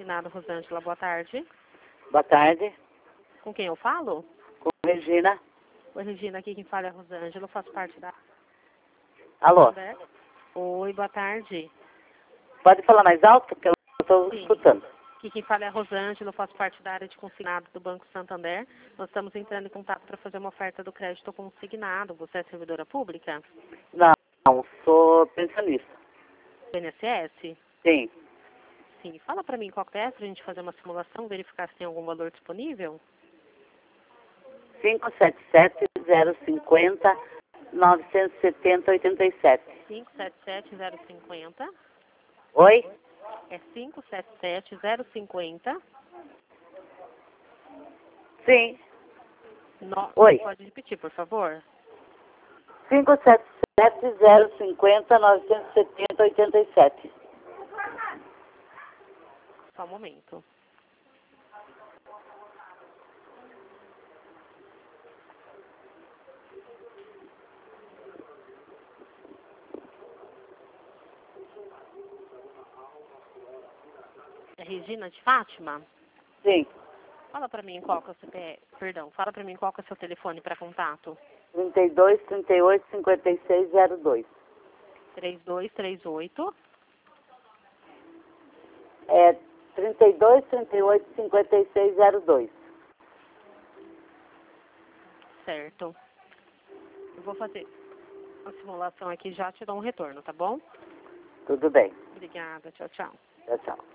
consignado, Rosângela. Boa tarde. Boa tarde. Com quem eu falo? Com Regina. Oi, Regina, aqui quem fala é a Rosângela. Eu faço parte da... Alô? Oi, boa tarde. Pode falar mais alto, porque eu estou escutando. Aqui quem fala é a Rosângela. Eu faço parte da área de consignado do Banco Santander. Nós estamos entrando em contato para fazer uma oferta do crédito consignado. Você é servidora pública? Não, sou pensionista. Do INSS? Sim. Sim. Fala para mim qual que é, para a gente fazer uma simulação, verificar se tem algum valor disponível. 577-050-970-87. 577-050. Oi? É 577-050. Sim. Oi. Pode repetir, por favor? 577-050-970-87. Só um momento. É Regina de Fátima? Sim. Fala para mim qual que é o fala para mim qual que é o seu telefone para contato. 32-38-56-02. 3238. É 32-38-56-02. Certo. Eu vou fazer a simulação aqui e já te dou um retorno, tá bom? Tudo bem. Obrigada. Tchau, tchau. Tchau, tchau.